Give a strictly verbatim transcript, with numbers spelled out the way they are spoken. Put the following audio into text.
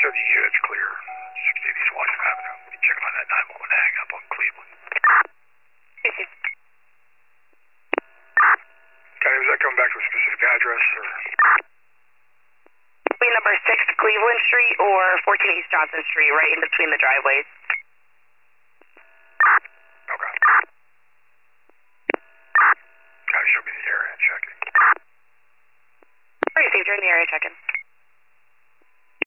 Show you it's clear. sixteen East Washington Avenue. You check on that nine one one hang up on Cleveland. Okay, was that coming back to a specific address or? Be number six Cleveland Street or fourteen East Johnson Street, right in between the driveways. Okay. Kind of show me the area checking. Received, you're in the area checking.